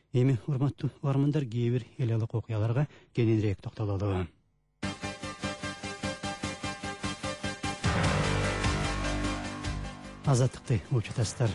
Эми урматтуу угармандар, кээ бир эл алык окуяларга кененирээк токтололу. Азаттыкты учутастар.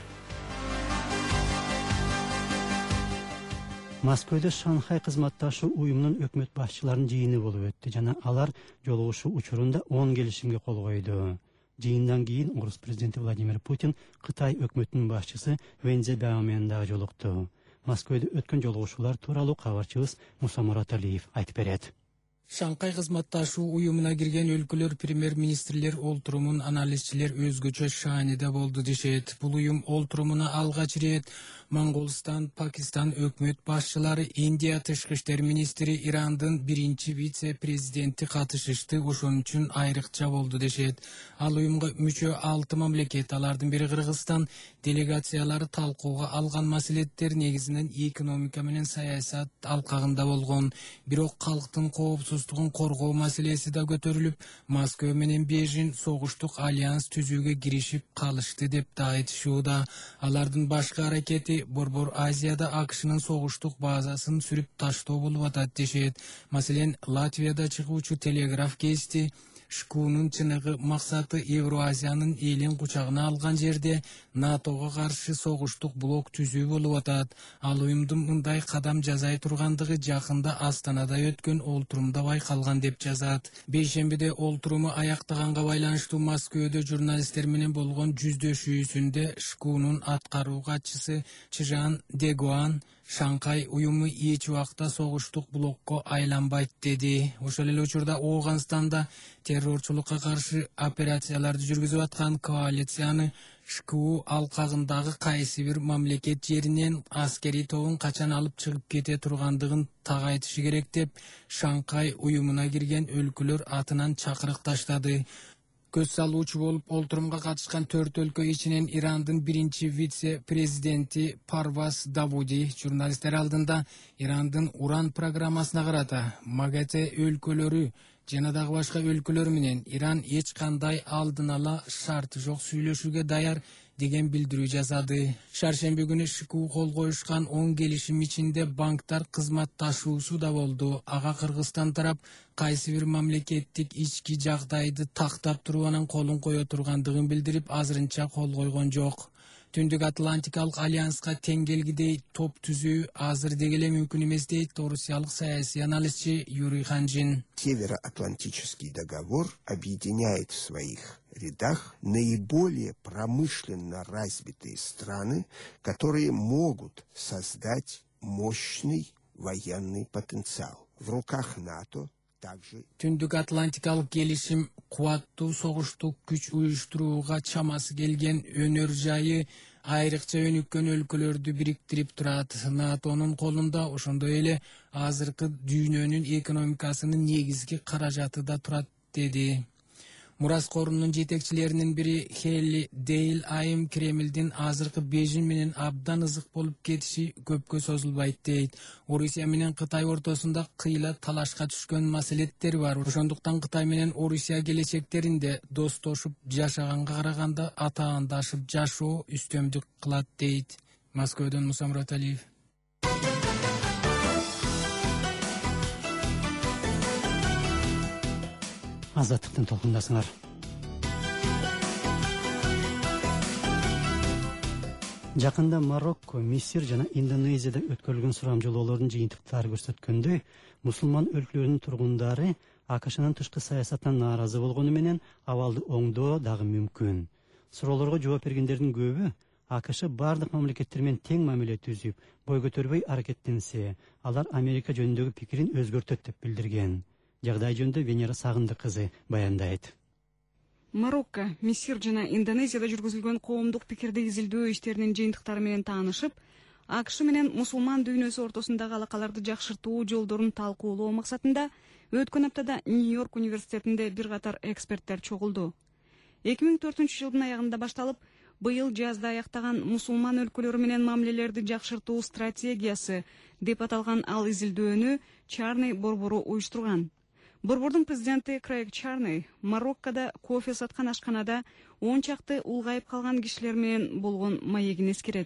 Москвада Шанхай кызматташуу уюмунун өкмөт башчыларынын жыйыны болуп өттү жана алар жолугушуу учурунда 10 келишимге кол койду. Жыйындан кийин Орус президенти Владимир Путин Кытай өкмөтүнүн башчысы Вэн Цзябао менен дагы жолукту. Москвада өткөн жолугушуулар тууралуу кабарчыбыз Муса Мураталиев айтып берет. Шанхай кызматташуу уюмуна кирген өлкөлөр премьер-министрлер олтурумун анализчилер өзгөчө шааниде болду дешет. Бул уюм олтурумуна алгач ирет Монголстан, Пакистан өкмөт башчылары, Индия тышкы иштер министри, Ирандын биринчи вице-президенти катышышты. Ошон үчүн айрыкча болду дешет. Ал уюмга мүчө 6 мамлекет, алардын бири Кыргызстан, делегациялары талкууга алган маселеттер негизинен экономика менен саясат алкагында болгон. Бирок калктын коопсуздугун коргоо маселеси да көтөрүлүп, Москва менен Бейжин согуштук альянс түзүүгө киришип калышты деп да айтышууда. Алардын башкы аракети Борбор Азияда АКШнын согуштук базасын сүрүп таштоо болуп атат дешет. Маселен, Латвияда чыгуучу телеграф кести ШКУнун чыныгы максаты Евроазиянын элин кучагына алган жерде НАТОго каршы согуштук блок түзүү болуп атат. Ал уюмдун мындай кадам жасай тургандыгы жакында Астанада өткөн олтурумда байкалган деп жазат. Бейшембиде олтуруму аяктаганга байланыштуу Москвада журналисттер менен болгон жүздөшүүсүндө ШКУнун аткаруу катчысы Чжан Дегуан Шанхай уюму эч убакта согуштук блокко айланбайт деди. Ошол эле учурда Ооганстанда террорчулукка каршы операцияларды жүргүзүп аткан коалицияны ШКУ алкагындагы кайсы бир мамлекет жеринен аскери тобун качан алып чыгып кете тургандыгын так айтышы керек деп Шанхай уюмуна кирген өлкөлөр атынан чакырык таштады. Көз салуучу болуп олтурумга катышкан 4 өлкө ичинен Ирандын биринчи вице-президенти Парваз Давуди журналисттер алдында Ирандын уран программасына карата МАГАТЭ өлкөлөрү жана дагы башка өлкөлөр менен Иран эч кандай алдын ала шарты жок сүйлөшүүгө даяр деген билдирүү жасады. Шаршемби күнү ШКУ кол коюшкан 10 келишим ичинде банктар кызматташуусу да болду. Ага Кыргызстан тарап кайсы бир мамлекеттик ички жагдайды тактап туруп анан колун кое тургандыгын билдирип, азырынча кол койгон жок. Түндүк Атлантикалык альянска тең келгидей топ түзүү азыр деги эле мүмкүн эмес дейт орусиялык саясий анализчи Юрий Ханжин. Североатлантический договор объединяет в своих рядах наиболее промышленно развитые страны, которые могут создать мощный военный потенциал. В руках НАТО Түндүк Атлантикалык келишим кубаттуу согуштук күч уюштурууга чамасы келген өнөр жайы айрыкча өнүккөн өлкөлөрдү бириктирип турат. НАТОнун колунда ошондой эле азыркы дүйнөнүн экономикасынын негизги каражаты да турат деди. Мурас корунун жетекчилеринин бири Хелли Дейл айым Кремлдин азыркы Бейжин менен абдан ызык болуп кетиши көпкө созулбайт дейт. Орусия менен Кытай ортосунда кыйла талашка түшкөн маселеттер бар. Ошондуктан Кытай менен Орусия келечектеринде достошуп жашаганга караганда атаандашып жашоо үстөмдүк кылат дейт. Москвадан Муса Мураталиев. Азаттыктын толкундасыңар. Жакында Марокко, Мисир жана Индонезияда өткөрүлгөн сурамжылоолордун жыйынтыктары көрсөткөндөй, мусулман өлкөлөрүнүн тургундары АКШнын тышкы саясатынан нааразы болгону менен абалды оңдоо дагы мүмкүн. Суроолорго жооп бергендердин көбү АКШ бардык мамлекеттер менен тең мамиле түзүп, бой көтөрбөй аракеттенсе, алар Америка жөнүндөгү пикирин өзгөртөт деп билдирген. Жагдай жөнүндө Венера Сагындык кызы баяндайт. Марокко, Мисир жана Индонезияда жүргүзүлгөн коомдук пикирди изилдөө иштеринин жыйынтыктары менен таанышып, АКШ менен мусулман дүйнөсү ортосундагы алакаларды жакшыртуу жолдорун талкуулоо максатында өткөн аптада Нью-Йорк университетинде бир катар эксперттер чогулду. 2004-жылдын аягында башталып, быйыл жазда аяктаган мусулман өлкөлөрү менен мамилелерди жакшыртуу стратегиясы деп аталган ал изилдөөнү Чарнey борбору уюштурган. Борбордун президенти Крейг Чарнey Мароккода кофе саткан ашканада 10 чакты улгайып калган кишилер менен болгон маегин эскерет.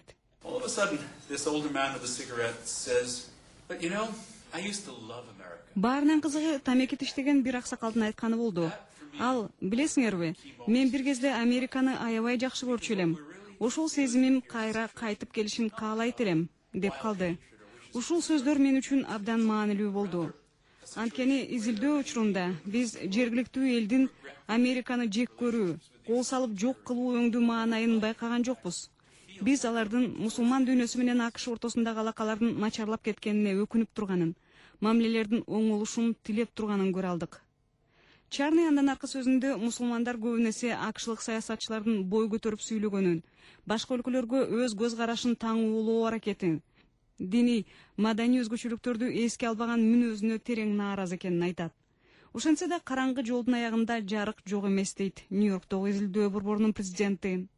All of a sudden, this older man with a cigarette says, "But you know, I used to love America." Баарынан кызыгы тамеки тиштеген бир аксакалдын айтканы болду. Ал, билесиңерби, мен бир кезде Американы аябай жакшы көрчү элем. Ошол сезимим кайра кайтып келишин каалайт элем, деп калды. Ушул сөздөр мен үчүн абдан маанилүү болду. Анткени изилдөө учурунда биз жергиликтүү элдин Американы жек көрүү, кол салып жок кылуу өңдүү маанайын байкаган жокпуз. Биз алардын мусулман дүйнөсү менен АКШ ортосундагы алакалардын начарлап кеткенине өкүнүп турганын, мамилелердин оңолушун тилеп турганын көрө алдык. Чарни андан аркы сөзүндө мусулмандар көбүн эсе акшлык саясатчылардын бой көтөрүп сүйлөгөнүн, башка өлкөлөргө өз көз карашын таңуулоо аракетин, диний, маданий өзгөчөлүктөрдү эске албаган мүнөзүнө терең нааразы экенин айтат. Ошентсе да караңгы жолдун аягында жарык жок эмес дейт Нью-Йорктогу изилдөө борборунун президенти.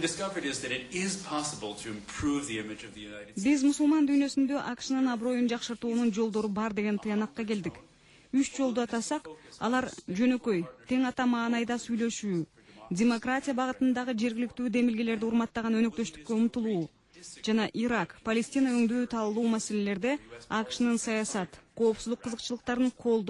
Биз мусулман дүйнөсүндө АКШнын аброюн жакшыртуунун жолдору бар деген тыянакка келдик. 3 жолду атасак, алар жөнөкөй, тең ата маанайда сүйлөшүү, демократия багытындагы жергиликтүү демилгелерди урматтаган өнөктөштүккө умтулуу жана Ирак, Палестина өңдүү талуу маселелерде АКШнын саясат, коопсуздук кызыкчылыктарын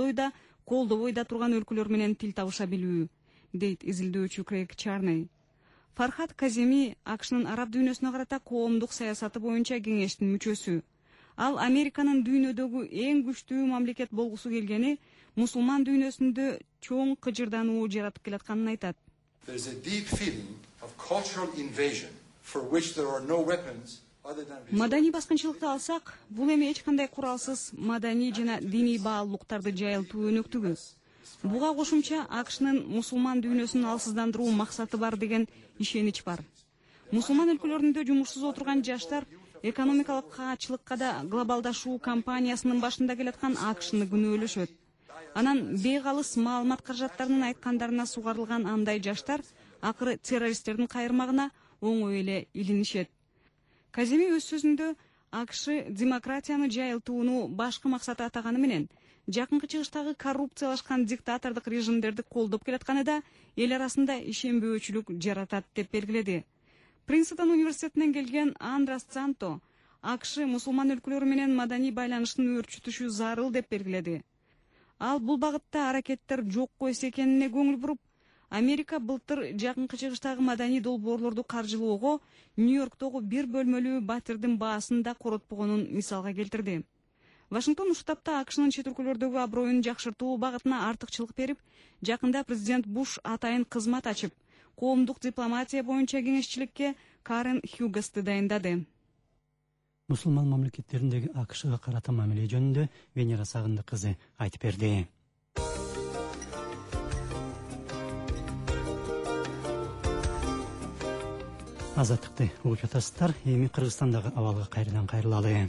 колдобой да турган өлкөлөр менен тил табыша билүү, дейт изилдөөчү Крейг Чарней. Фархат Каземи АКШнын араб дүйнөсүнө карата коомдук саясаты боюнча кеңештин мүчөсү. Ал Американын дүйнөдөгү эң күчтүү мамлекет болгусу келгени мусулман дүйнөсүндө чоң кыжырдануу жаратып келатканын айтат. There's a deep feeling of cultural invasion for which there are no weapons other than Маданий баскынчылыкты алсак, бул эми эч кандай куралсыз маданий жана диний баалуулуктарды жайылтуу өнөктүгү. Буга кошумча АКШнын мусулман дүйнөсүн алсыздандыруу максаты бар деген ишенич бар. Мусулман өлкөлөрүндө жумушсуз отурган жаштар экономикалык каачылыкка да глобалдашуу кампаниясынын башында келаткан АКШны күнөөлөшөт. Анан бейкалыс маалымат каражаттарынын айткандарына сугарылган андай жаштар акыры террористтердин кайырмагына оңой эле илинишет. Каземи өз сөзүндө АКШ демократияны жайылтууну башкы максаты атаганы менен жакынкы чыгыштагы коррупциялашкан диктатордук режимдерди колдоп келатканы да эл арасында ишенбөөчүлүк жаратат деп белгиледи. Принстон университетинен келген Андрас Цанто АКШ мусулман өлкөлөрү менен маданий байланыштын өрчүтүшү зарыл деп белгиледи. Ал бул багытта аракеттер жокко эс экенине көңүл буруп, Америка былтыр жакынкы чыгыштагы маданий долбоорлорду каржылоого Нью-Йорктогу бир бөлмөлүү батирдин баасын да коротпогонун мисалга келтирди. Вашингтон уштапта АКШнын чет өлкөлөрдөгү аброюн жакшыртуу багытына артыкчылык берип, жакында президент Буш атайын кызмат ачып, коомдук дипломатия боюнча кеңешчиликке Карен Хьюгасты дайындады. Мусулман мамлекеттериндеги АКШга карата мамиле жөнүндө Венера Сагынды кызы айтып берди. Азаттыкты угуп жатасыздар. Эми Кыргызстандагы абалга кайрадан кайрылалы.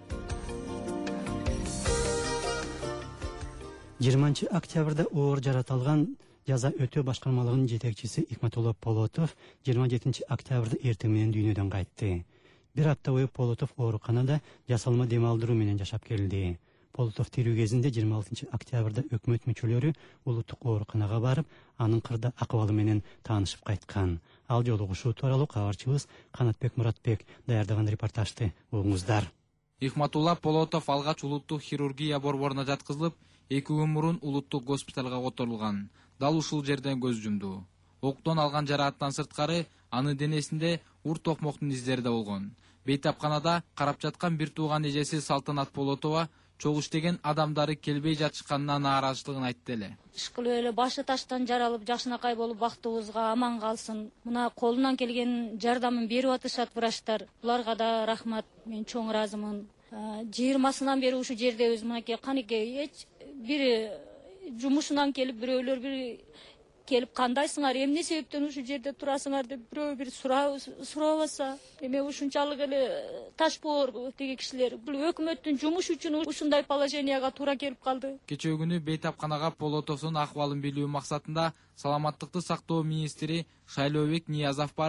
20 октябрда оор жаратылган жаза өтөө башкармалыгынын жетекчиси Икматулла Полотов 27 октябрда эртең менен дүйнөдөн кайтты. Бир апта бою Полотов ооруканада жасалма дем алдыруу менен жашап келди. Полотов тирүү кезинде 26 октябрда өкмөт мүчөлөрү улуттук ооруканага барып, анын кырда акыбалы менен таанышып кайткан. Ал жолугушуу тууралуу кабарчыбыз Канатбек Муратбек даярдаган репортажды угуңуздар. Икматулла Полотов алгач улуттук хирургия борборуна жаткызылып, 2 күн мурун улуттук госпиталга которулган. Дал ушул жерден көз жумду. Октон алган жарааттан сырткары анын денесинде ур токмоктун издери да болгон. Бейтапканада карап жаткан бир тууган эжеси Салтанат Полотова чогуу иштеген адамдары келбей жатышканына нааразычылыгын айтты эле. Ишкылып эле башы таштан жаралып, жакшынакай болуп бактыбызга аман калсын. Мына колунан келген жардамын берип атышат врачтар. Буларга да рахмат. Мен чоң ыраазымын. 20-сынан бери ушу жердебиз. Мынакей канекей эч бир жумушунан келип, бирөөлөр бир келип кандайсыңар, эмне себептен ушу жерде турасыңар деп бирөө бир сурабаса, эме ушунчалык эле таш боор тиги кишилер. Бул өкмөттүн жумушу үчүн ушундай положенияга туура келип калды. Кечээ күнү бейтапканага Полотовдун акыбалын билүү максатында Саламаттыкты сактоо министри Шайлообек Ниязов барып,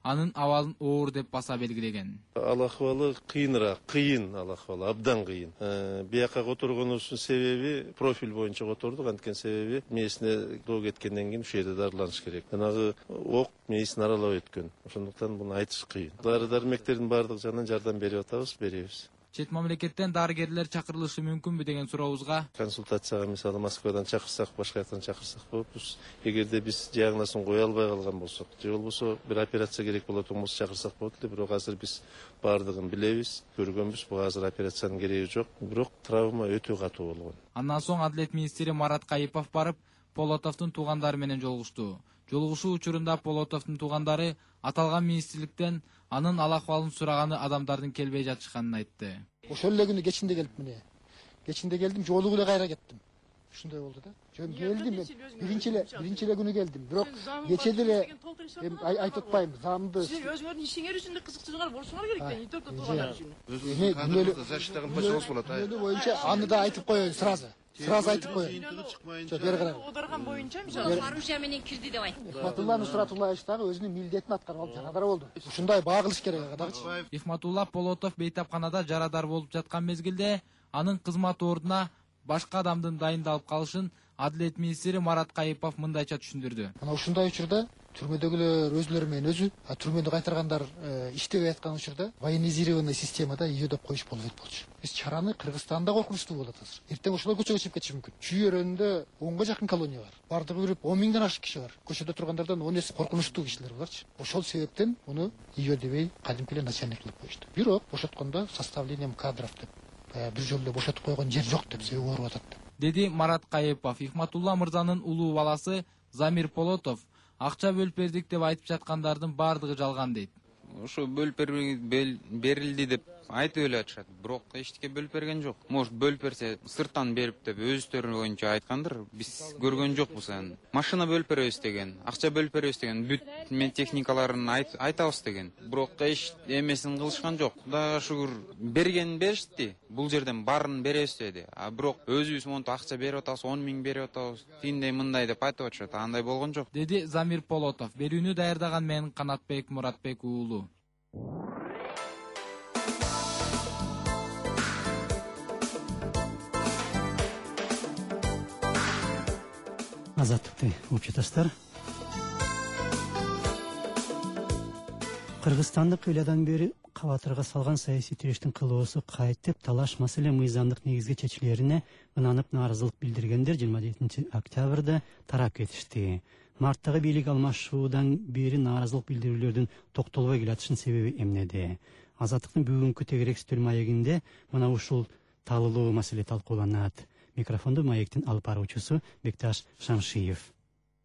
анын абалын оор деп баса белгилеген. Ал акыбалы кыйын ал акыбалы, абдан кыйын. Бияка которгонубуздун себеби профиль боюнча котордук, анткени себеби мээсине доо кеткенден кийин ушул жерде дарыланыш керек. Жанагы ок мээсин аралап өткөн. Ошондуктан буну айтыш кыйын. Дары-дармектердин баардык жагынан жардам берип атабыз, беребиз. Чет мамлекеттен дарыгерлер чакырылышы мүмкүнбү деген сурообузга консультацияга мисалы Москвадан чакырсак, башка жактан чакырсак болот. Эгерде биз диагнозун кое албай калган болсок, же болбосо бир операция керек болот болсо чакырсак болот эле. Бирок азыр биз баардыгын билебиз, көргөнбүз. Буга азыр операциянын кереги жок. Бирок травма өтө катуу болгон. Андан соң Адилет министри Марат Кайыпов барып, Полотовдун туугандары менен жолугушту. Жолугушуу учурунда Полотовдун туугандары аталган министрликтен анын ал акыбалын сураганы адамдардын келбей жатышканын айтты. Ошол эле күнү кечинде келип міне. Кечинде келдим, жолугу эле кайра кеттим. Ушундай болду да. Жөн келдим, биринчи эле күнү келдим. Бирок кечеде эле айтып атпайм, замды. Сиз өзүңөрдүн ишиңер үчүн кызыкчылыгыңар болушуңар керек экен, интернет туугандар үчүн. Өзүңүздүн защитаган болсоңуз болот. Боюнча аны да айтып коеюн сразу. Сразу айтып коеюн. Бери карап. Одарган боюнча мисалы Маруша менен кирди деп айт. Ихматулла Нусратуллаевич дагы өзүнүн милдетин аткарып алып жанадар болду. Ушундай баа кылыш керек адагычы. Ихматулла Полотов бейтапканада жарадар болуп жаткан мезгилде анын кызмат ордуна башка адамдын дайындалып калышын Адилет министри Марат Кайыпов мындайча түшүндүрдү. Мына ушундай учурда түрмөдөгүлөр өзүлөрү менен өзү, түрмөдө кайтаргандар иштебей аткан учурда военизированный системада үйө деп коюш болбойт болчу. Биз чараны Кыргызстанда коркунучтуу болот азыр. Эртең ошолор көчөгө чыгып кетиши мүмкүн. Чүйөрөндө 10га жакын колония бар. Бардыгы бирип 10 миңден ашык киши бар. Көчөдө тургандардан 10 эсе коркунучтуу кишилер барчы. Ошол себептен муну үйө дебей кадимки эле начальник кылып коюшту. Бирок бошоткондо составлением кадров деп бир жолу эле бошотуп койгон жер жок деп себеби ооруп атат. Деди Марат Кайыпов. Ихматулла мырзанын улуу баласы Замир Полотов акча бөлүп бердик деп айтып жаткандардын баардыгы жалган дейт. Ошо бөлүп берилди деп айтып эле атышат. Бирок эчтеке бөлүп берген жок. Может бөлүп берсе сырттан берип деп өзүлөрү боюнча айткандыр. Биз көргөн жокпуз аны. Машина бөлүп беребиз деген, акча бөлүп беребиз деген, бүт техникаларын айтабыз деген. Бирок эч эмесин кылышкан жок. Кудайга шүгүр бергенин беришти. Бул жерден баарын беребиз деди. А бирок өзүбүз монтип акча берип атабыз, 10 миң берип атабыз, тиндей мындай деп айтып атышат. Андай болгон жок. Деди Замир Полотов. Берүүнү даярдаган мен Канатбек Муратбек уулу. Азаттыкты угуп жатасыздар. Кыргызстандык ыйладан бери кабатырга салган саясий тирештин кылоосу кайтып, талаш маселе мыйзамдык негизге чечилерине ынанып нааразылык билдиргендер 27 октябрда тарап кетишти. Марттагы бийлик алмашуудан бери нааразылык билдирүүлөрдүн токтолбой келатышын себеби эмнеде? Азаттыктын бүгүнкү тегерексиз маегинде мына ушул талылуу маселе талкууланат. Микрофонду маектин алып баруучусу Бекташ Шамшиев.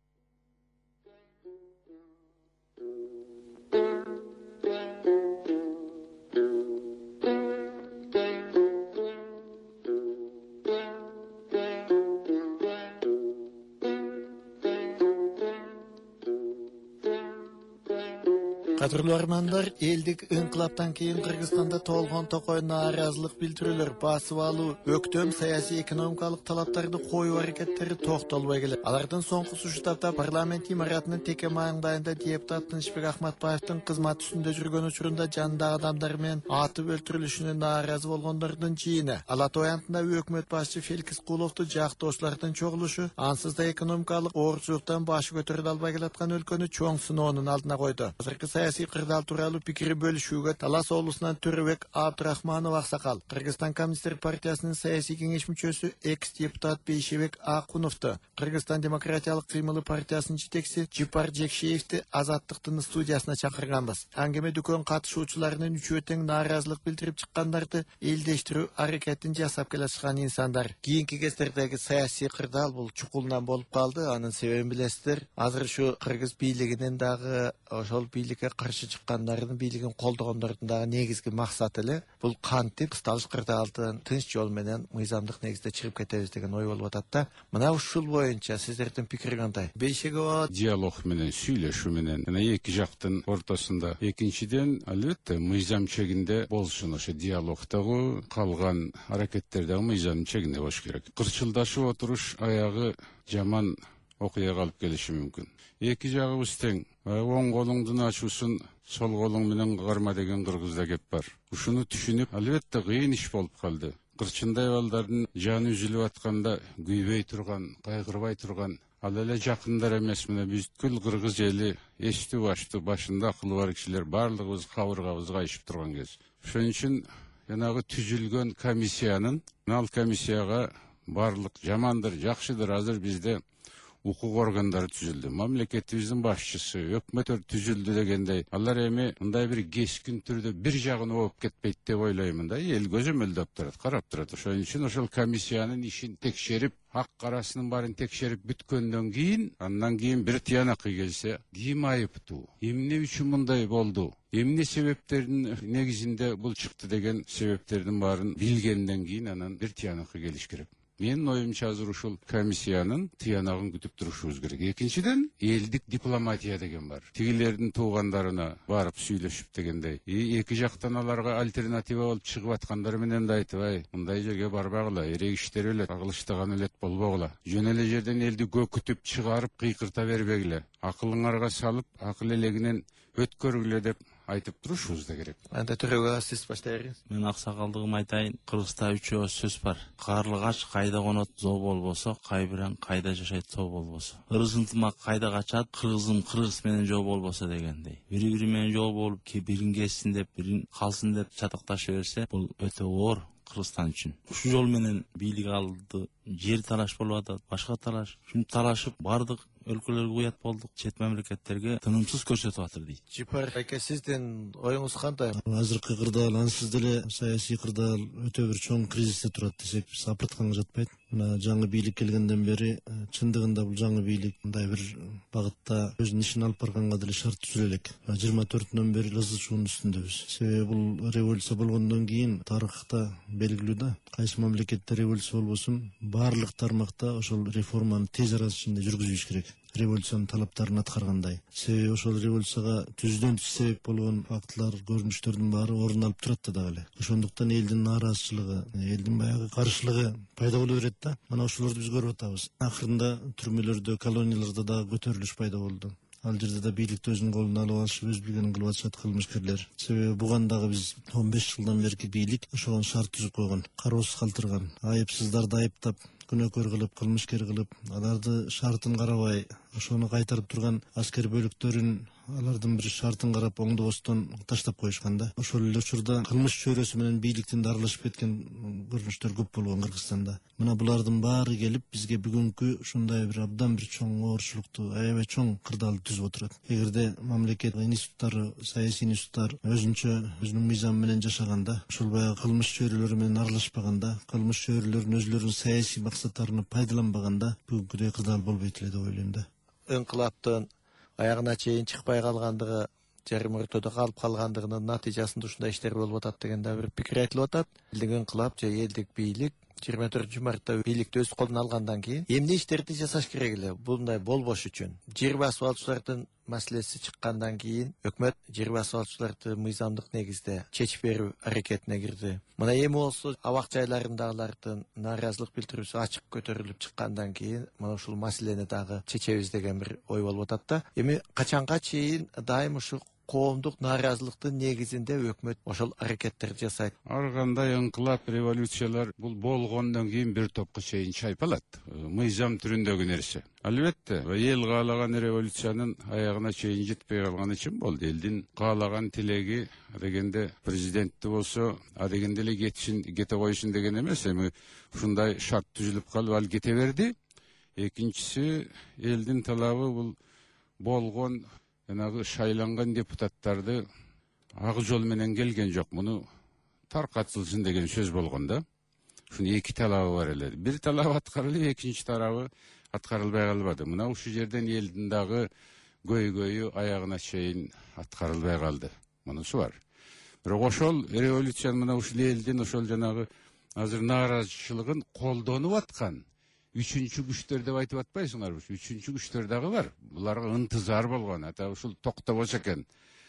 Кадырлуу армандар, элдик ыңкылаптан кийин Кыргызстанда толгон токой нааразылык билдирүүлөр басып алуу, өктөм саясий экономикалык талаптарды коюу аракеттери токтолбой келет. Алардын соңкусу ушутапта парламент имаратынын теке маңдайында депутат Тынчбек Ахматбаевдин кызмат үстүндө жүргөн учурунда жандагы адамдар менен атып өлтүрүлүшүнө нааразы болгондордун жыйыны. Ала Той антында өкмөт башчы Феликс Куловду жактоочулардын чогулушу ансыз да экономикалык оорчулуктан башы көтөрүлө албай келаткан өлкөнү чоң сыноонун алдына койду. Азыркы саясий кырдаал тууралуу пикири бөлүшүүгө Талас облусунан Төрөбек Абдрахманов аксакал, Кыргызстан коммунисттер партиясынын саясий кеңеш мүчөсү экс-депутат Бейшебек Акуновду, Кыргызстан демократиялык кыймылы партиясынын жетекчиси Жипар Жекшеевди Азаттыктын студиясына чакырганбыз. Аңгеме дүкөн катышуучуларынын үчөө тең нааразылык билдирип чыккандарды элдештирүү аракетин жасап келатышкан инсандар. Кийинки кездердеги саясий кырдаал бул чукулунан болуп калды. Анын себебин билесиздер. Азыр ушу кыргыз бийлигинин дагы ошол бийликке каршы чыккандардын бийлигин колдогондордун дагы негизги максаты эле бул кантип кысталыш кырдаалдан тынч жол менен мыйзамдык негизде чыгып кетебиз деген ой болуп атат да. Мына ушул боюнча сиздердин пикириңер кандай? Бейшеге диалог менен сүйлөшүү менен эки жактын ортосунда. Экинчиден, албетте мыйзам чегинде болушун, ошо диалогдогу калган аракеттердеги мыйзам чегинде болуш керек. Кырчылдашып отуруш аягы жаман окуяга алып келиши мүмкүн. Эки жагыбыз тең. Оң колуңдун ачуусун сол колуң менен кыгарма деген кыргызда кеп бар. Ушуну түшүнүп, албетте кыйын иш болуп калды. Кырчындай балдардын жаны үзүлүп атканда күйбөй турган, кайгырбай турган, ал эле жакындар эмес, мына бүткүл кыргыз эли эстүү баштуу, башында акылы бар кишилер баардыгыбыз кабыргабызга ишип турган кез. Ошон үчүн жанагы түзүлгөн комиссиянын, ал комиссияга барлык жамандыр, жакшыдыр, азыр бизде укук органдары түзүлдү. Мамлекетибиздин башчысы, өкмөттөр түзүлдү дегендей, алар эми мындай бир кескин түрдө бир жагын ооп кетпейт деп ойлоймун да. Эл көзөмөлдөп турат, карап турат. Ошон үчүн ошол комиссиянын ишин текшерип, ак карасынын баарын текшерип бүткөндөн кийин, андан кийин бир тыянакка келсе, ким айыптуу? Эмне үчүн мындай болду? Эмне себептердин негизинде бул чыкты деген себептердин баарын билгенден кийин анан бир тыянакка келиш керек. Менин оюмча азыр ушул комиссиянын тыянагын күтүп турушубуз керек. Экинчиден, элдик дипломатия деген бар. Тигилердин туугандарына барып сүйлөшүп дегендей. Эки жактан аларга альтернатива болуп чыгып аткандар менен да айтып, мындай жерге барбагыла, эрек иштер өлөт, агылыштаган өлөт болбогула. Жөн эле жерден элди көкүтүп чыгарып кыйкырта бербегиле. Акылыңарга салып, акыл элегинен өткөргүлө деп айтып турушубуз да керек. Анда төрөгө сиз баштайсыз. Мен аксакалдыгым айтайын, Кыргызда 3 сөз бар. Карлыгач кайда конот зоо болбосо, кайбиран кайда жашайт соо болбосо. Ырыс ынтымак кайда качат, кыргызым кыргыз менен жоо болбосо дегендей. Бири менен жоо болуп, бирин кетсин деп, бирин калсын деп чатакташа берсе, бул өтө оор Кыргызстан үчүн. Ушул жол менен бийлик алды, жер талаш болуп атат, башка талаш. Шуну талашып бардык өлкөлөргө уят болдук, чет мамлекеттерге тынымсыз көрсөтүп атыр дейт. Жипар айка, сиздин оюңуз кандай? Азыркы кырдаал, ансыз деле саясий кырдаал өтө бир чоң кризисте турат десек, сапыртканга жатпайт. Мына жаңы бийлик келгенден бери чындыгында бул жаңы бийлик мындай бир багытта өзүнүн ишин алып барганга деле шарт түзүлө элек. 24-төн бери ызы чуунун үстүндөбүз. Себеби бул революция болгондон кийин тарыхта белгилүү да, кайсы мамлекетте революция болбосун, баардык тармакта ошол реформаны тез арада ичинде жүргүзүш керек. Революциянын талаптарын аткаргандай. Себеби ошол революцияга түздөн түз себеп болгон фактылар, көрүнүштөрдүн баары орун алып турат да дагы эле. Ошондуктан элдин нааразычылыгы, элдин баягы каршылыгы пайда боло берет да. Мына ошолорду биз көрүп атабыз. Акырында түрмөлөрдө, колонияларда дагы көтөрүлүш пайда болду. Ал жерде да бийликти өзүнүн колуна алып алышып, өз билгенин кылып атышат кылмышкерлер. Себеби буган дагы биз 15 жылдан берки бийлик ошого шарт түзүп койгон, кароосуз калтырган, айыпсыздарды айыптап, күнөөкөр кылып, кылмышкер кылып, аларды шартын карабай, ошону кайтарып турган аскер бөлүктөрүн алардын бир шартын карап оңдобостон таштап коюшкан да. Ошол эле учурда кылмыш чөйрөсү менен бийликтин аралашып кеткен көрүнүштөр көп болгон Кыргызстанда. Мына булардын баары келип бизге бүгүнкү ушундай бир абдан бир чоң оорчулукту, аябай чоң кырдаалды түзүп отурат. Эгерде мамлекет институттары, саясий институттар өзүнчө өзүнүн мыйзамы менен жашаганда, ушул баягы кылмыш чөйрөлөрү менен аралашпаганда, кылмыш чөйрөлөрүн өзүлөрүнүн саясий максаттарына пайдаланбаганда, бүгүнкүдөй кырдаал болбойт эле деп ойлойм да. Инкылаптын аягына чейин чыкпай калгандыгы, жарым ортодо калып калгандыгынын натыйжасында ушундай иштер болуп атат деген да бир пикир айтылып атат. Элдик инкылап же элдик бийлик 24 мартта бийликти өз колуна алгандан кийин эмне иштерди жасаш керек эле bunday болбош үчүн? Жер басып алуучулардын маселеси чыккандан кийин өкмөт жер басып алуучуларды мыйзамдык негизде чечип берүү аракетине кирди. Мына эми болсо абак жайларындагылардын нааразылык билдирүүсү ачык көтөрүлүп чыккандан кийин мына ушул маселени дагы чечебиз деген бир ой болуп атат да. Эми качанга чейин дайым ушул коомдук нааразылыктын негизинде өкмөт ошол аракеттерди жасайт? Ар кандай инкылап, революциялар бул болгондон кийин бир топко чейин чайпалат. Мыйзам түрүндөгү нерсе. Албетте, эл каалаган революциянын аягына чейин жетпей калганы чын болду. Элдин каалаган тилеги дегенде президентти болсо, дегенде эле кете койсун деген эмес. Эми ушундай шарт түзүлүп калып ал кете берди. Экинчиси, элдин талабы бул болгон жанагы шайланган депутаттарды ак жол менен келген жок, муну таркатылсын деген сөз болгон да. Ушунун эки талабы бар эле. Бир талабы аткарылып, экинчи тарабы аткарылбай калбады. Мына ушул жерден элдин дагы көйгөйү аягына чейин аткарылбай калды. Мунусу бар. Бирок ошол революцияны мына ушул элдин ошол жанагы азыр нааразычылыгын колдонуп аткан үчүнчү күчтөр деп айтып атпайсыңарбы? Үчүнчү күчтөр дагы бар. Буларга ынтызар болгон, ата ушул токтобосо экен,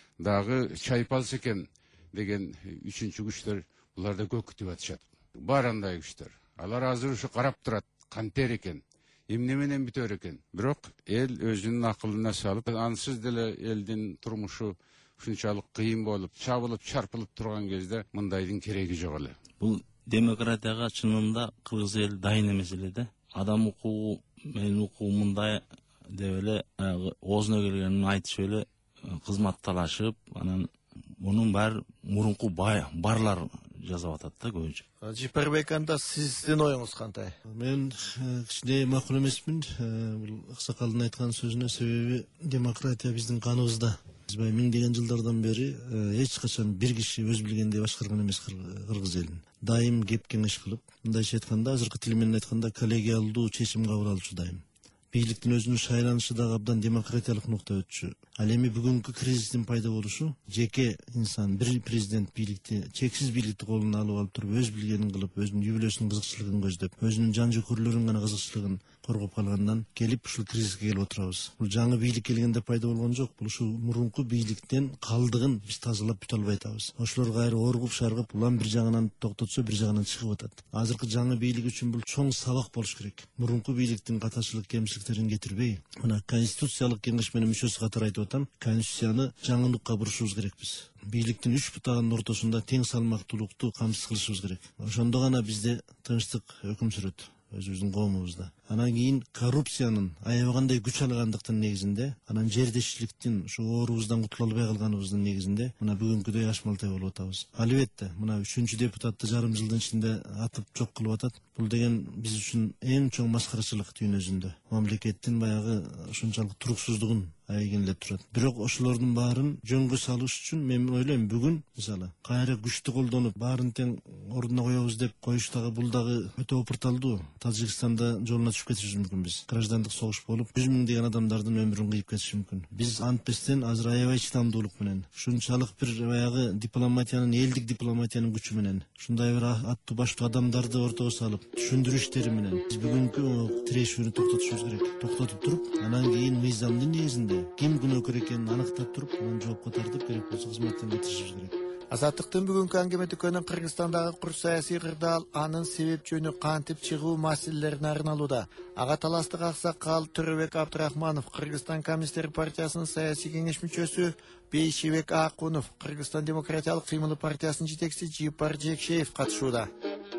дагы чайпалса экен деген үчүнчү күчтөр буларда көкүтүп атышат. Бар андай күчтөр. Алар азыр ушу карап турат, кантер экен, эмне менен бүтөр экен. Бирок эл өзүнүн акылына салып, ансыз деле элдин турмушу ушунчалык кыйын болуп чабылып чарпылып турган кезде мындайдын кереги жок эле. Бул демократияга чынында кыргыз эл дайын эмес эле да. Адам укугу менин укугумундай деп эле оозуна келгенин айтышып эле кызматталашып, анан мунун баары мурунку барлар жасап атат да көбүнчө. Жипарбек анда сиздин оюңуз кандай? Мен кичине макул эмесмин бул аксакалдын айткан сөзүнө, себеби демократия биздин каныбызда. Биз миңдеген жылдардан бери эч качан бир киши өз билгендей башкарган эмес кыргыз элин. Дайым кеп кеңеш кылып, мындайча айтканда, азыркы тил менен айтканда, коллегиалдуу чечим кабыл алуучу дайым. Бийликтин өзүнүн шайланышы дагы абдан демократиялык нукта өтчү. Ал эми бүгүнкү кризистин пайда болушу, жеке инсан, бир президент бийликти, чексиз бийликти колуна алып туруп, өз билгенин кылып, өзүнүн юбилейсинин кызыкчылыгын көздөп, өзүнүн жан жөкөрлөрүнүн гана кызыкчылыгын коргоп калгандан келип ушул кризиске келип отурабыз. Бул жаңы бийлик келгенде пайда болгон жок. Бул ушул мурунку бийликтен калдыгын биз тазалап бүтө албай атабыз. Ошолор кайра оргуп шаргып, улам бир жагынан токтотсо, бир жагынан чыгып атат. Азыркы жаңы бийлик үчүн бул чоң сабак болуш керек. Мурунку бийликтин катачылык кемчиликтерин кетирбей, мына конституциялык кеңеш менен мүчөсү катары айтып атам, конституцияны жаңылыкка бурушубуз керекпиз. Бийликтин үч бутагынын ортосунда тең салмактуулукту камсыз кылышыбыз керек. Ошондо гана бизде тынчтык өкүм сүрөт өзүбүздүн коомубузда. Анан кийин коррупциянын аябагандай күч алгандыктын негизинде, анан жердешчиликтин ушу оорубуздан кутула албай калганыбыздын негизинде мына бүгүнкүдөй ашмалтай болуп атабыз. Албетте, мына 3-чү депутатты жарым жылдын ичинде атып жок кылып атат. Бул деген биз үчүн эң чоң маскарачылык дүйнөсүндө. Мамлекеттин баягы ушунчалык туруксуздугун айгинелеп турат. Бирок ошолордун баарын жөнгө салыш үчүн мен ойлойм, бүгүн мисалы кайра күчтү колдонуп, баарын тең ордуна коебуз деп коюш дагы бул дагы өтө опурталдуу. Тажикстанда жолуна түшүп кетишибиз мүмкүн биз. Граждандык согуш болуп, 100 миңдеген адамдардын өмүрүн кыйып кетиши мүмкүн. Биз антпестен азыр аябай чыдамдуулук менен, ушунчалык бир баягы дипломатиянын, элдик дипломатиянын күчү менен, ушундай бир аттуу баштуу адамдарды ортого салып, түшүндүрүү иштери менен биз бүгүнкү тирешүүнү токтотушубуз керек. Токтотуп туруп, анан кийин мыйзамдын негизинде ким күнөөкөр экенин аныктап туруп, анан жоопко тартып, керек болсо кызматтан кетиришибиз керек. Азаттыктын бүгүнкү аңгеме дүкөнүн Кыргызстандагы кур саясий кырдаал, анын себеп жөнү кантип чыгуу маселелерине арналууда. Ага таластык аксакал Төрөбек Абдрахманов, Кыргызстан Коммунисттер партиясынын саясий кеңеш мүчөсү, Бейшибек Акунов, Кыргызстан демократиялык кыймылы партиясынын жетекчиси Жипар Жекшеев катышууда.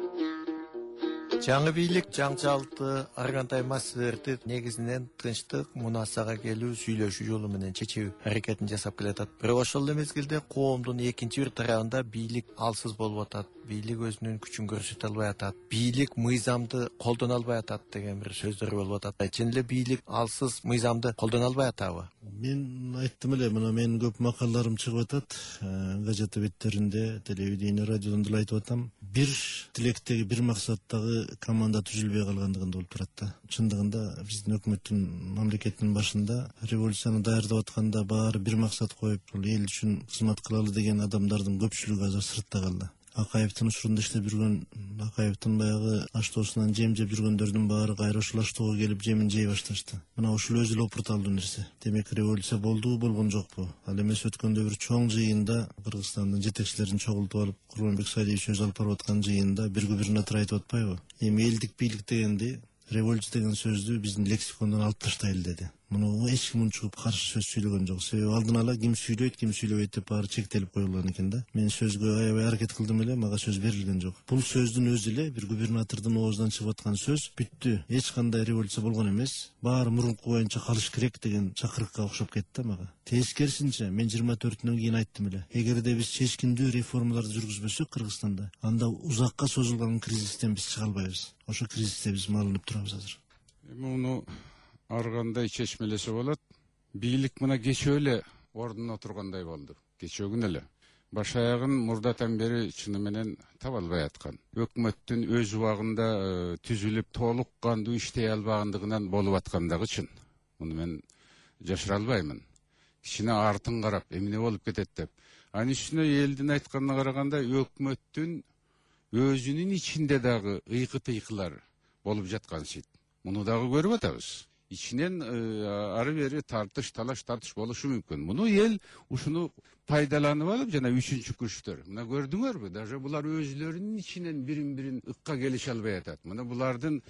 Жаңы бийлик жаңчалыкты, аргандай маселелерди негизинен тынчтык, мунасага келүү, сүйлөшүү жолу менен чечүү аракетин жасап келатат. Бирок ошол эле мезгилде коомдун экинчи бир тарабында бийлик алсыз болуп атат. Бийлик өзүнүн күчүн көрсөтө албай атат. Бийлик мыйзамды колдоно албай атат деген бир сөздөр болуп атат. Чын эле бийлик алсыз мыйзамды колдоно албай атабы? Мен айттым эле, мына менин көп макалаларым чыгып атат, газета беттеринде, телевидение, радиодон деле айтып атам. Бир тилектеги, бир максаттагы команда түзүлбөй калгандыгында болуп турат да. Чындыгында биздин өкмөттүн, мамлекеттин башында революцияны даярдап атканда баары бир максат коюп, эл үчүн кызмат кылалы деген адамдардын көпчүлүгү азыр сыртта калды. Акаевдин учурунда иштеп жүргөн, Акаевдин баягы аштоосунан жем жеп жүргөндөрдүн баары кайра ушул аштоого келип жемин жей башташты. Мына ушул өзү эле опурталдуу нерсе. Демек революция болдубу, болгон жокпу? Ал эмес өткөндө бир чоң жыйында Кыргызстандын жетекчилерин чогултуп алып, Курманбек Сайдиевич өзү алып барып аткан жыйында бир губернатор айтып атпайбы? Эми элдик бийлик дегенди, революция деген сөздү биздин лексикондон алып таштайлы деди. Муну эч ким чыгып каршы сөз сүйлөгөн жок. Себеби алдын ала ким сүйлөйт, ким сүйлөбөйт деп баары чектелип коюлган экен да. Мен сөзгө аябай аракет кылдым эле, мага сөз берилген жок. Бул сөздүн өзү эле бир губернатордун оозунан чыгып аткан сөз бүттү. Эч кандай революция болгон эмес. Баары мурунку боюнча калыш керек деген чакырыкка окшоп кетти мага. Тескерисинче, мен 24-түнөн кийин айттым эле. Эгерде биз чечкиндүү реформаларды жүргүзбөсөк Кыргызстанда, анда узакка созулган кризистен биз чыга албайбыз. Ошо кризисте биз малынып турабыз азыр. Муну ар кандай чечмелесе болот. Бийлик мына кечөө эле ордуна отургандай болду. Кечөөгүн эле. Баш аягын мурдатан бери чыны менен таба албай аткан. Өкмөттүн өз убагында түзүлүп толук кандуу иштей албагандыгынан болуп аткандыгы чын. Муну мен жашыра албаймын. Кичине артын карап, эмне болуп кетет деп. Анын үстүнө элдин айтканына караганда өкмөттүн өзүнүн ичинде дагы ыйкы-тыйкылар болуп жаткансыйт. Муну дагы көрүп атабыз. Ичинен ары бери тартыш болушу мүмкүн. Муну эл ушуну пайдаланып алып жана үчүнчү күчтөр. Мына көрдүңөрбү? Даже булар өзлөрүнүн ичинен бирин ыкка келише албай атат. Мына булардын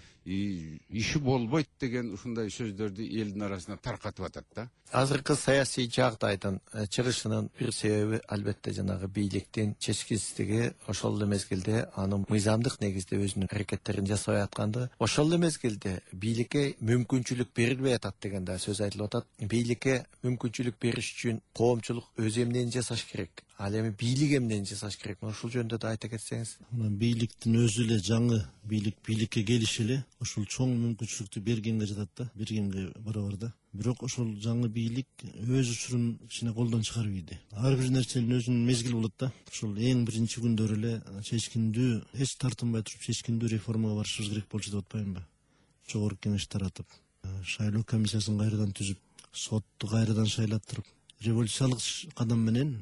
иши болбойт деген ушундай сөздөрдү элдин арасына таркатып атат да. Азыркы саясий жагдайдын чыгышынын бир себеби албетте жанагы бийликтин чечкисиздиги, ошол эле мезгилде анын мыйзамдык негизде өзүнүн аракеттерин жасабай атканды, ошол эле мезгилде бийликке мүмкүнчүлүк берилбей атат деген да сөз айтылып атат. Бийликке мүмкүнчүлүк бериш үчүн коомчулук өз эмнени жасаш керек. Ал эми бийлик эмнени жасаш керек? Ошол жөнүндө да айта кетсеңиз. Бийликтин өзү эле жаңы бийликке келиши эле ошол чоң мүмкүнчүлүктү бергенге жатат да, бергенге барабар да. Бирок ошол жаңы бийлик өз учурун кичине колдон чыгарып ийди. Ар бир нерсенин өзүнүн мезгили болот да. Ошол эң биринчи күндөр эле чечкиндүү, эч тартынбай туруп чечкиндүү реформага барышыбыз керек болчу деп атпаймынбы? Жогорку кеңеш таратып, шайлоо комиссиясын кайрадан түзүп, сотту кайрадан шайлаттырып, революциялык кадам менен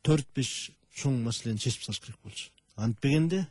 4-5 чоң маселени чечип салыш керек болчу. Антпегенде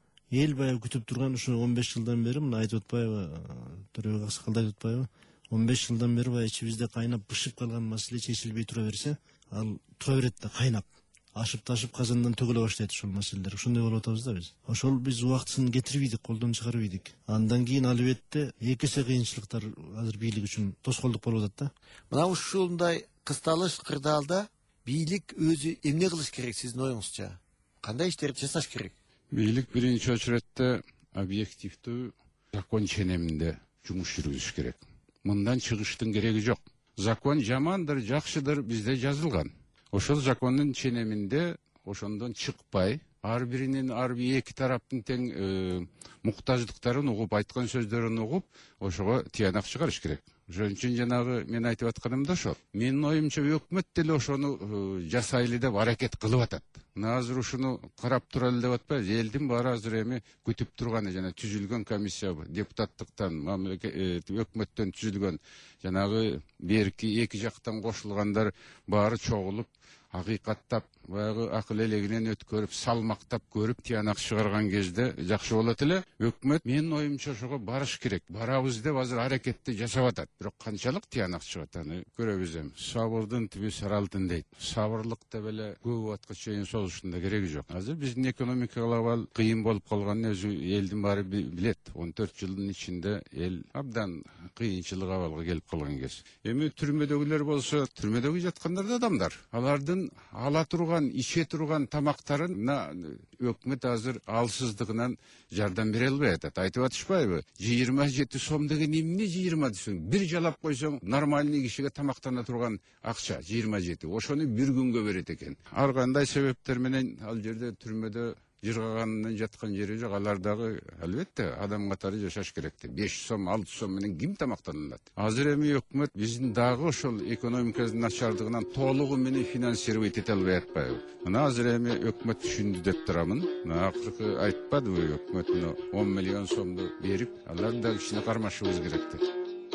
эл баягы күтүп турган ушу 15 жылдан бери мына айтып атпайбы, Төрөбек Аксакалды айтып атпайбы? 15 жылдан бери баягы ичибизде кайнап бышып калган маселе чечилбей тура берсе, ал тура берет да кайнап. Ашып казандан төгүлө баштайт ошол маселелер. Ошондой болуп атабыз да биз. Ошол биз убактысын кетирбейдик, колдон чыгарып ийдик. Андан кийин албетте эки эсе кыйынчылыктар азыр бийлик үчүн тоскоолдук болуп атат да. Мына ушундай кысталыш кырдаалда бийлик өзү эмне кылыш керек сиздин оюңузча? Кандай иштерди жасаш керек? Бийлик биринчи очеретте объективдүү закон ченеминде жумуш жүргүзүш керек. Мындан чыгыштын кереги жок. Закон жамандыр, жакшыдыр бизде жазылган. Ошол закондун ченеминде ошондон чыкпай, ар биринин эки тараптын тең муктаждыктарын угуп, айткан сөздөрүн угуп, ошого тыянак чыгарыш керек. Ошон үчүн жанагы мен айтып атканым да ошол. Менин оюмча өкмөт деле ошону жасайлы деп аракет кылып атат. Мына азыр ушуну карап туралы деп атпайбыз. Элдин баары азыр эми күтүп турганы жана түзүлгөн комиссия, депутаттыктан, өкмөттөн түзүлгөн жанагы берки эки жактан кошулгандар баары чогулуп, акыйкаттап, баягы акыл элегинен өткөрүп, салмактап көрүп, тыянак чыгарган кезде жакшы болот эле. Өкмөт менин оюмча ошого барыш керек. Барабыз деп азыр аракетти жасап атат. Бирок канчалык тыянак чыгат аны көрөбүз эми. Сабырдын түбү саралтын дейт. Сабырлык деп эле көп убакытка чейин созуштун да кереги жок. Азыр биздин экономикалык абал кыйын болуп калганын өзү элдин баары билет. 14 жылдын ичинде эл абдан кыйынчылык абалга келип калган кез. Эми түрмөдөгүлөр болсо, түрмөдөгү жаткандар да адамдар. Алардын ала турган, иче турган тамактарын өкмөт азыр алсыздыгынан жардам бере албай атат. Айтып атышпайбы? 27 сом деген эмне 20 сом? Бир жалап койсоң, нормальный кишиге тамактана турган акча 27. Ошону бир күнгө берет экен. Ар кандай себептер менен ал жерде түрмөдө жыргаганын жаткан жери жок. Алар дагы албетте адам катары жашаш керек. 5 сом, 6 сом менен ким тамактанат? Азыр эми өкмөт биздин дагы ошол экономикасынын начардыгынан толугу менен финансировать эте албай атпайбы? Мына азыр эми өкмөт түшүндү деп турамын. Акыркы айтпадыбы өкмөт 10 миллион сомду берип, алар да кичине кармашыбыз керек деп.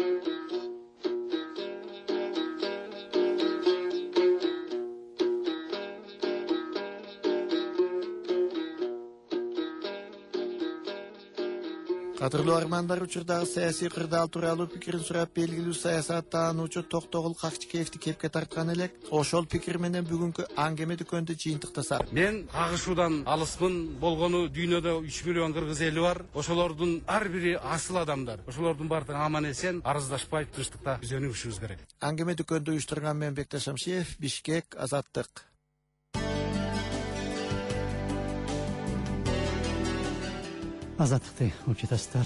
Кадырлуу армандар, учурдагы саясий кырдаал тууралуу пикирин сурап, белгилүү саясаттануучу Токтогул Какчыкеевди кепке тарткан элек. Ошол пикир менен бүгүнкү аңгеме дүкөндү жыйынтыктасак. Мен кагышуудан алысмын. Болгону дүйнөдө 3 миллион кыргыз эли бар. Ошолордун ар бири асыл адамдар. Ошолордун баардыгы аман эсен, арыздашпай, тынчтыкта биз өнүгүшүбүз керек. Аңгеме дүкөндү уюштурган мен Бекташ Шамшиев, Бишкек, Азаттык. Азаттыкты учутасыздар.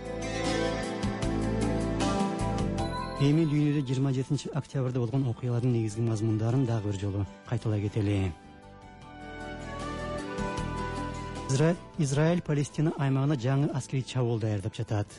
Эми дүйнөдө 27 октябрда болгон окуялардын негизги мазмундарын дагы бир жолу кайталай кетели. Израиль Палестина аймагына жаңы аскерий чабуул даярдап жатат.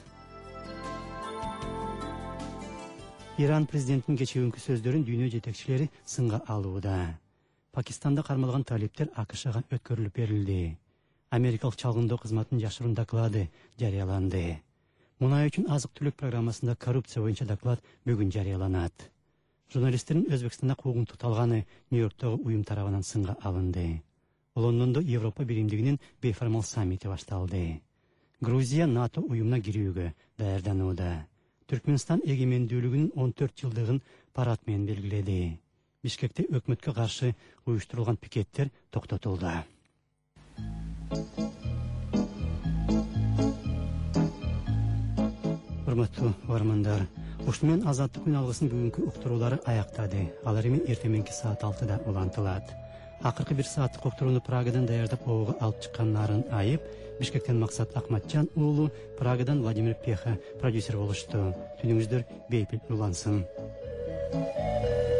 Иран президентинин кечээкүнкү сөздөрүн дүйнө жетекчилери сынга алууда. Пакистанда кармалган талиптер АКШга өткөрүлүп берилди. Америкалык чалгындоо кызматынын жашыруун доклады жарыяланды. Мунай үчүн азык-түлүк программасында коррупция боюнча доклад бүгүн жарыяланат. Журналисттердин Өзбекстанда куугун туталганы Нью-Йорктогу уюм тарабынан сынга алынды. Лондондо Европа биримдигинин бейформал саммити башталды. Грузия НАТО уюмуна кирүүгө даярданууда. Түркмөнстан эгемендүүлүгүнүн 14 жылдыгын парад менен белгиледи. Бишкекте өкмөткө каршы уюштурулган пикеттер токтотулду. Урматтуу угармандар, ушуну менен Азаттык күн алгысынын бүгүнкү уктуруулары аяктады. Алар эми эртең саат 6-да улантылат. Акыркы 1 сааттык уктурууну Прагадан даярдап ого алып чыккан Нарын Айып, Бишкектен Максат Акматжан уулу, Прагадан Владимир Пеха продюсер болушту. Түнүңүздөр бейпил улансын.